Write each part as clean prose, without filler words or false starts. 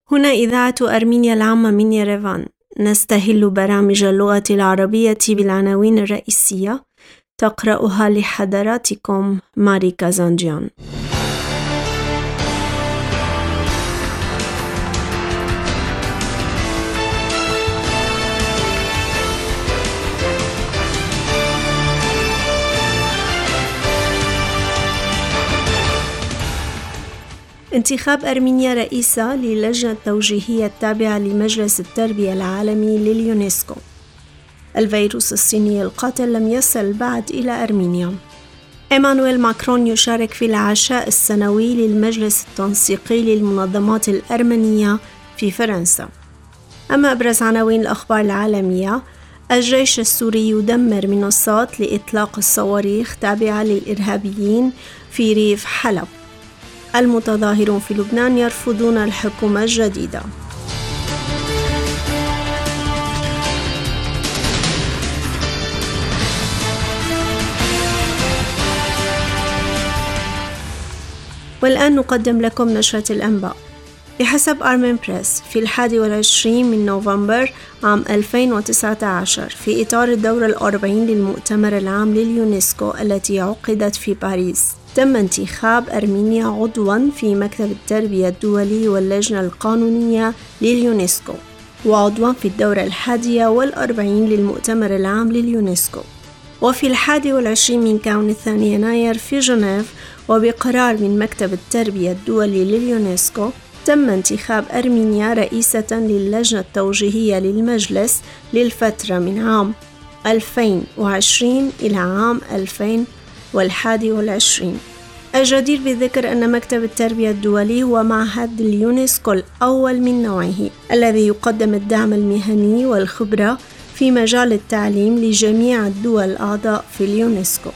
هنا إذاعة أرمينيا العامة من يريفان. نستهل برامج اللغة العربية بالعناوين الرئيسية. تقرأها لحضراتكم ماري كازانجيان. انتخاب أرمينيا رئيسة للجنة التوجيهية التابعة لمجلس التربية العالمي لليونسكو. الفيروس الصيني القاتل لم يصل بعد إلى أرمينيا. إيمانويل ماكرون يشارك في العشاء السنوي للمجلس التنسيقي للمنظمات الأرمنية في فرنسا. أما أبرز عناوين الأخبار العالمية: الجيش السوري يدمر منصات لإطلاق الصواريخ تابعة للإرهابيين في ريف حلب. المتظاهرون في لبنان يرفضون الحكومة الجديدة. والآن نقدم لكم نشرة الأنباء. بحسب أرمين بريس، في 21 من نوفمبر عام 2019 في إطار الدورة 40 للمؤتمر العام لليونسكو التي عقدت في باريس، تم انتخاب أرمينيا عضواً في مكتب التربية الدولي واللجنة القانونية لليونسكو، وعضواً في الدورة 41 للمؤتمر العام لليونسكو. وفي 21 من كانون الثاني يناير في جنيف، وبقرار من مكتب التربية الدولي لليونسكو، تم انتخاب أرمينيا رئيسة للجنة التوجيهية للمجلس للفترة من عام 2020 إلى عام 2021. الجدير بالذكر أن مكتب التربية الدولي هو معهد اليونسكو الأول من نوعه الذي يقدم الدعم المهني والخبرة في مجال التعليم لجميع الدول الأعضاء في اليونسكو.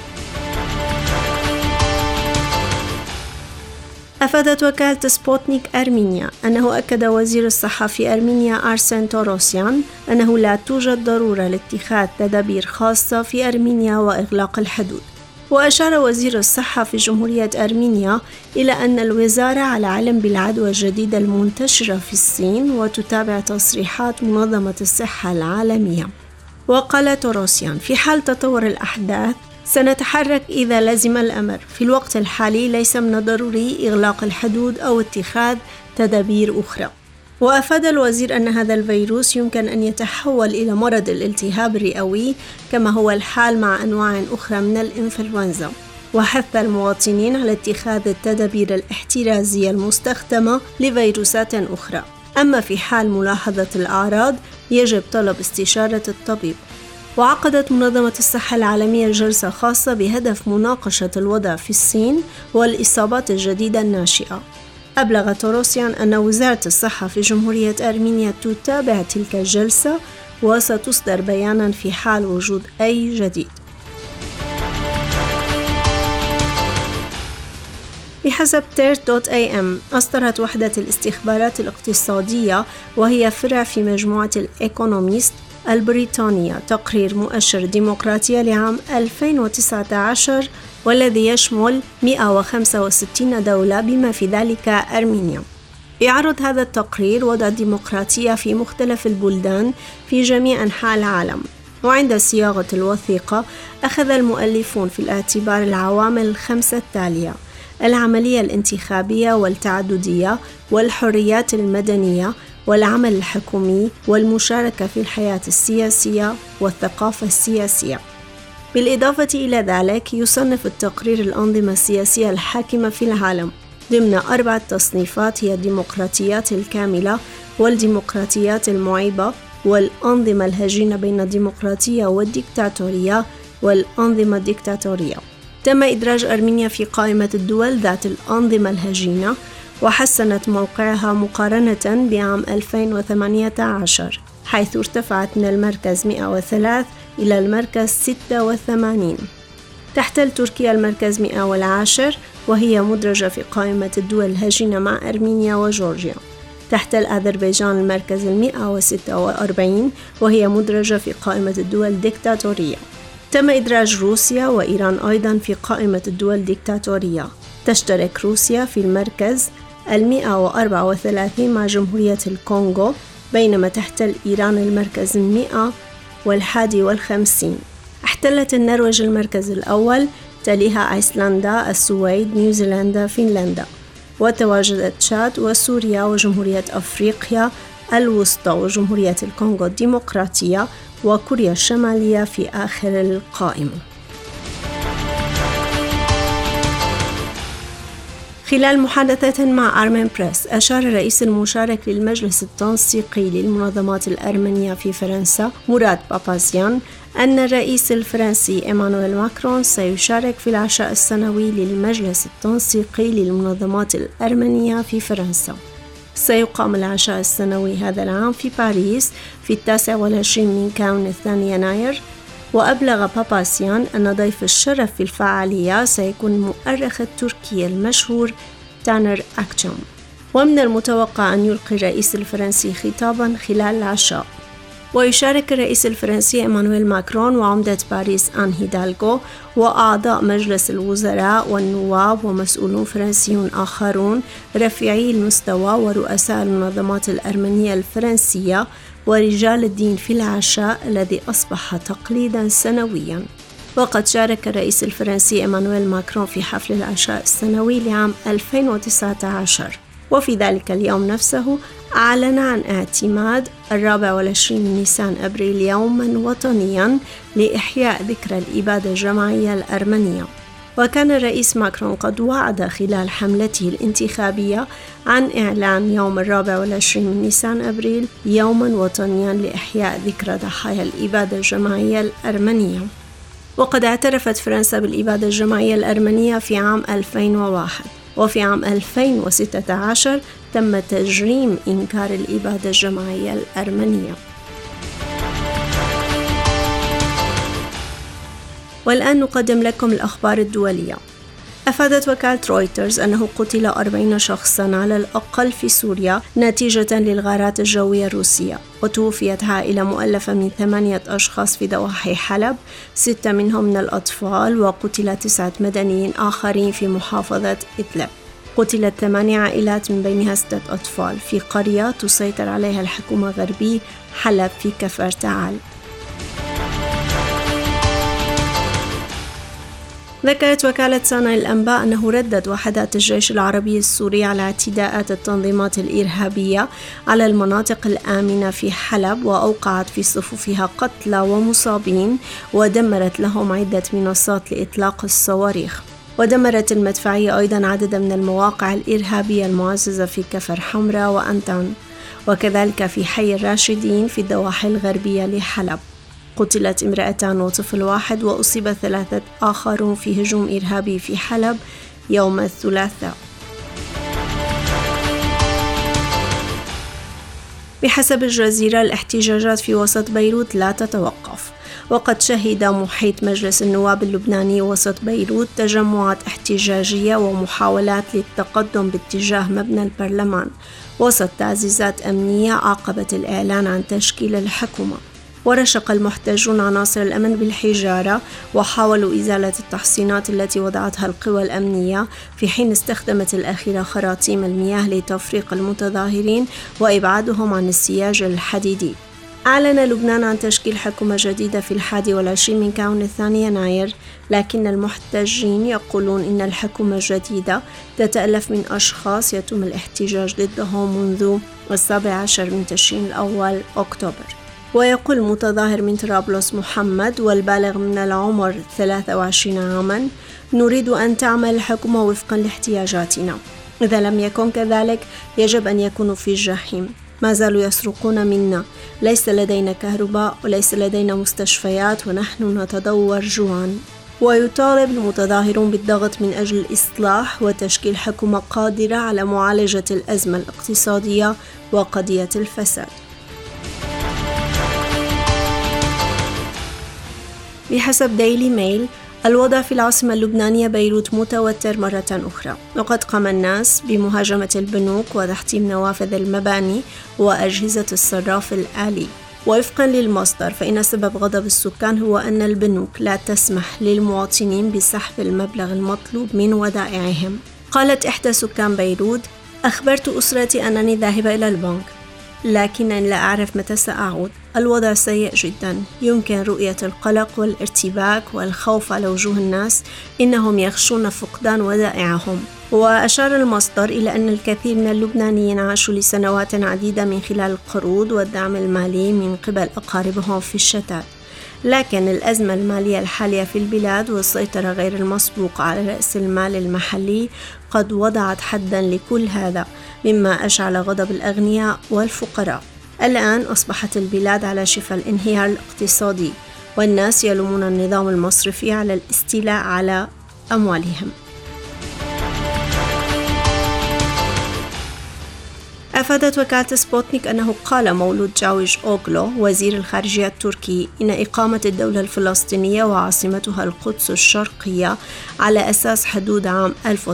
أفادت وكالة سبوتنيك أرمينيا أنه أكد وزير الصحة في أرمينيا أرسن توروسيان أنه لا توجد ضرورة لاتخاذ تدابير خاصة في أرمينيا وإغلاق الحدود. وأشار وزير الصحة في جمهورية أرمينيا إلى أن الوزارة على علم بالعدوى الجديدة المنتشرة في الصين وتتابع تصريحات منظمة الصحة العالمية. وقال توروسيان: في حال تطور الأحداث سنتحرك إذا لزم الأمر. في الوقت الحالي ليس من الضروري إغلاق الحدود أو اتخاذ تدابير أخرى. وأفاد الوزير أن هذا الفيروس يمكن أن يتحول إلى مرض الالتهاب الرئوي كما هو الحال مع أنواع أخرى من الإنفلونزا، وحث المواطنين على اتخاذ التدابير الاحترازية المستخدمة لفيروسات أخرى. أما في حال ملاحظة الأعراض يجب طلب استشارة الطبيب. وعقدت منظمة الصحة العالمية جلسة خاصة بهدف مناقشة الوضع في الصين والإصابات الجديدة الناشئة. أبلغ توروسيان أن وزارة الصحة في جمهورية أرمينيا تتابع تلك الجلسة وستصدر بياناً في حال وجود أي جديد. بحسب TERT.am، أصدرت وحدة الاستخبارات الاقتصادية وهي فرع في مجموعة الإيكونوميست البريطانية تقرير مؤشر ديمقراطية لعام 2019 والذي يشمل 165 دولة بما في ذلك أرمينيا. يعرض هذا التقرير وضع الديمقراطية في مختلف البلدان في جميع أنحاء العالم. وعند صياغة الوثيقة أخذ المؤلفون في الاعتبار العوامل الخمسة التالية: العملية الانتخابية والتعددية والحريات المدنية والعمل الحكومي والمشاركة في الحياة السياسية والثقافة السياسية. بالإضافة إلى ذلك يصنف التقرير الأنظمة السياسية الحاكمة في العالم ضمن 4 تصنيفات هي الديمقراطيات الكاملة والديمقراطيات المعيبة والأنظمة الهجينة بين الديمقراطية والديكتاتورية والأنظمة الديكتاتورية. تم إدراج أرمينيا في قائمة الدول ذات الأنظمة الهجينة وحسنت موقعها مقارنة بعام 2018 حيث ارتفعت من المركز 103 إلى المركز 86. تحتل تركيا المركز 110 وهي مدرجة في قائمة الدول الهجينة مع أرمينيا وجورجيا. تحتل أذربيجان المركز 146 وهي مدرجة في قائمة الدول الديكتاتورية. تم إدراج روسيا وإيران أيضا في قائمة الدول الديكتاتورية. تشترك روسيا في المركز 134 مع جمهورية الكونغو، بينما تحتل إيران المركز 151. احتلت النرويج المركز الأول، تليها أيسلندا، السويد، نيوزيلندا، فنلندا، وتواجدت تشاد وسوريا وجمهورية أفريقيا الوسطى وجمهورية الكونغو الديمقراطية وكوريا الشمالية في آخر القائمة. خلال محادثة مع أرمين بريس، أشار الرئيس المشارك للمجلس التنسيقي للمنظمات الأرمنية في فرنسا مراد بابازيان أن الرئيس الفرنسي إيمانويل ماكرون سيشارك في العشاء السنوي للمجلس التنسيقي للمنظمات الأرمنية في فرنسا. سيقام العشاء السنوي هذا العام في باريس في 29 من كانون 2 يناير. وأبلغ بابازيان أن ضيف الشرف في الفعالية سيكون المؤرخ التركي المشهور تانر أكتشم. ومن المتوقع أن يلقي الرئيس الفرنسي خطابا خلال العشاء. ويشارك الرئيس الفرنسي إيمانويل ماكرون وعمدة باريس آن هيدالغو وأعضاء مجلس الوزراء والنواب ومسؤولون فرنسيون آخرون رفيعي المستوى ورؤساء المنظمات الأرمنية الفرنسية ورجال الدين في العشاء الذي أصبح تقليداً سنوياً. وقد شارك الرئيس الفرنسي إيمانويل ماكرون في حفل العشاء السنوي لعام 2019، وفي ذلك اليوم نفسه أعلن عن اعتماد 24 من نيسان أبريل يوماً وطنياً لإحياء ذكرى الإبادة الجماعية الأرمنية. وكان الرئيس ماكرون قد وعد خلال حملته الانتخابية عن إعلان يوم 24 من نيسان أبريل يوماً وطنياً لإحياء ذكرى ضحايا الإبادة الجماعية الأرمنية. وقد اعترفت فرنسا بالإبادة الجماعية الأرمنية في عام 2001، وفي عام 2016 تم تجريم إنكار الإبادة الجماعية الأرمنية. والآن نقدم لكم الأخبار الدولية. أفادت وكالة رويترز أنه قتل 40 شخصاً على الأقل في سوريا نتيجة للغارات الجوية الروسية، وتوفيت عائلة مؤلفة من 8 أشخاص في ضواحي حلب، 6 منهم من الأطفال، وقتل 9 مدنيين آخرين في محافظة إدلب. قتلت 8 عائلات من بينها 6 أطفال في قرية تسيطر عليها الحكومة غربي حلب في كفر تعال. ذكرت وكالة سانا للأنباء أنه ردت وحدات الجيش العربي السوري على اعتداءات التنظيمات الإرهابية على المناطق الآمنة في حلب، وأوقعت في صفوفها قتلى ومصابين، ودمرت لهم عدة منصات لإطلاق الصواريخ. ودمرت المدفعية أيضا عددا من المواقع الإرهابية المعززة في كفر حمراء وأنتان، وكذلك في حي الراشدين في الضواحي الغربية لحلب. قتلت 2 وطفل واحد، وأصيب 3 آخرون في هجوم إرهابي في حلب يوم الثلاثاء. بحسب الجزيرة، الاحتجاجات في وسط بيروت لا تتوقف، وقد شهد محيط مجلس النواب اللبناني وسط بيروت تجمعات احتجاجية ومحاولات للتقدم باتجاه مبنى البرلمان وسط تعزيزات أمنية عقبت الإعلان عن تشكيل الحكومة. ورشق المحتجون عناصر الأمن بالحجارة وحاولوا إزالة التحصينات التي وضعتها القوى الأمنية، في حين استخدمت الأخيرة خراطيم المياه لتفريق المتظاهرين وإبعادهم عن السياج الحديدي. أعلن لبنان عن تشكيل حكومة جديدة في 21 من كانون 2 يناير، لكن المحتجين يقولون إن الحكومة الجديدة تتألف من أشخاص يتم الاحتجاج ضدهم منذ 17 من تشرين الأول أكتوبر. ويقول متظاهر من طرابلس محمد والبالغ من العمر 23 عاما: نريد أن تعمل الحكومة وفقا لاحتياجاتنا، إذا لم يكن كذلك يجب أن يكونوا في الجحيم. ما زالوا يسرقون منا، ليس لدينا كهرباء وليس لدينا مستشفيات ونحن نتضور جوعا. ويطالب المتظاهرون بالضغط من أجل الإصلاح وتشكيل حكومة قادرة على معالجة الأزمة الاقتصادية وقضية الفساد. بحسب ديلي ميل، الوضع في العاصمة اللبنانية بيروت متوتر مرة أخرى، وقد قام الناس بمهاجمة البنوك وتحطيم نوافذ المباني وأجهزة الصراف الآلي. ووفقا للمصدر، فإن سبب غضب السكان هو أن البنوك لا تسمح للمواطنين بسحب المبلغ المطلوب من ودائعهم. قالت إحدى سكان بيروت: أخبرت أسرتي أنني ذاهبة إلى البنك، لكنني لا أعرف متى سأعود. الوضع سيء جدا، يمكن رؤية القلق والارتباك والخوف على وجوه الناس، إنهم يخشون فقدان ودائعهم. وأشار المصدر إلى أن الكثير من اللبنانيين عاشوا لسنوات عديدة من خلال القروض والدعم المالي من قبل أقاربهم في الشتات، لكن الأزمة المالية الحالية في البلاد والسيطرة غير المسبوقة على رأس المال المحلي قد وضعت حداً لكل هذا، مما أشعل غضب الأغنياء والفقراء. الآن أصبحت البلاد على شفا الانهيار الاقتصادي، والناس يلومون النظام المصرفي على الاستيلاء على أموالهم. أفادت وكالة سبوتنيك أنه قال مولود جاويج أوغلو وزير الخارجية التركي إن إقامة الدولة الفلسطينية وعاصمتها القدس الشرقية على أساس حدود عام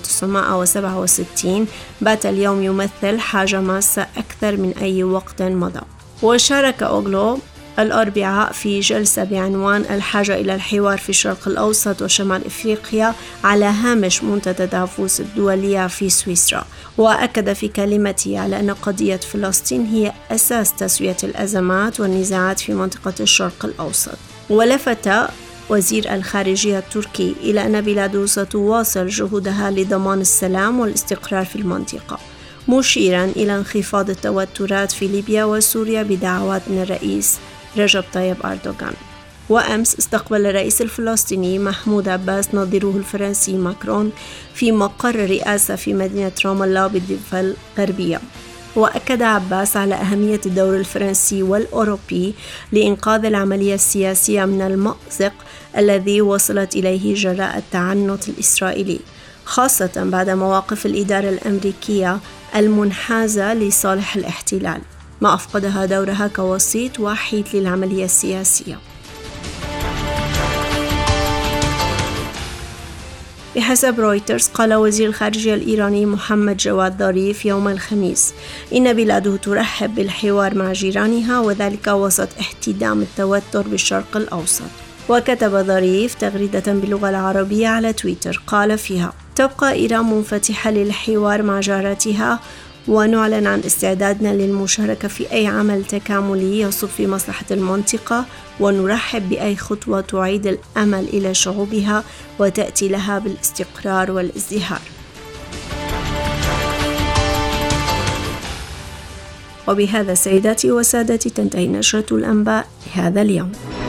1967 بات اليوم يمثل حاجة ماسة أكثر من أي وقت مضى. وشارك أوغلو الأربعاء في جلسة بعنوان الحاجة إلى الحوار في الشرق الأوسط وشمال إفريقيا على هامش منتدى دافوس الدولية في سويسرا، وأكد في كلمته على أن قضية فلسطين هي أساس تسوية الأزمات والنزاعات في منطقة الشرق الأوسط. ولفت وزير الخارجية التركي إلى أن بلاده ستواصل جهودها لضمان السلام والاستقرار في المنطقة، مشيرا إلى انخفاض التوترات في ليبيا وسوريا بدعوات من الرئيس رجب طيب أردوغان. وأمس استقبل الرئيس الفلسطيني محمود عباس نظيره الفرنسي ماكرون في مقر رئاسة في مدينة رام الله بالضفة الغربية. وأكد عباس على أهمية الدور الفرنسي والأوروبي لإنقاذ العملية السياسية من المأزق الذي وصلت إليه جراء التعنت الإسرائيلي، خاصة بعد مواقف الإدارة الأمريكية المنحازة لصالح الاحتلال، ما أفقدها دورها كوسيط وحيد للعملية السياسية. بحسب رويترز، قال وزير الخارجية الإيراني محمد جواد ظريف يوم الخميس إن بلاده ترحب بالحوار مع جيرانها، وذلك وسط احتدام التوتر بالشرق الأوسط. وكتب ظريف تغريدة باللغة العربية على تويتر قال فيها: تبقى إيران منفتحة للحوار مع جارتها، ونعلن عن استعدادنا للمشاركة في أي عمل تكاملي يصب في مصلحة المنطقة، ونرحب بأي خطوة تعيد الأمل إلى شعوبها وتأتي لها بالاستقرار والازدهار. وبهذا سيداتي وسادتي تنتهي نشرة الأنباء لهذا اليوم.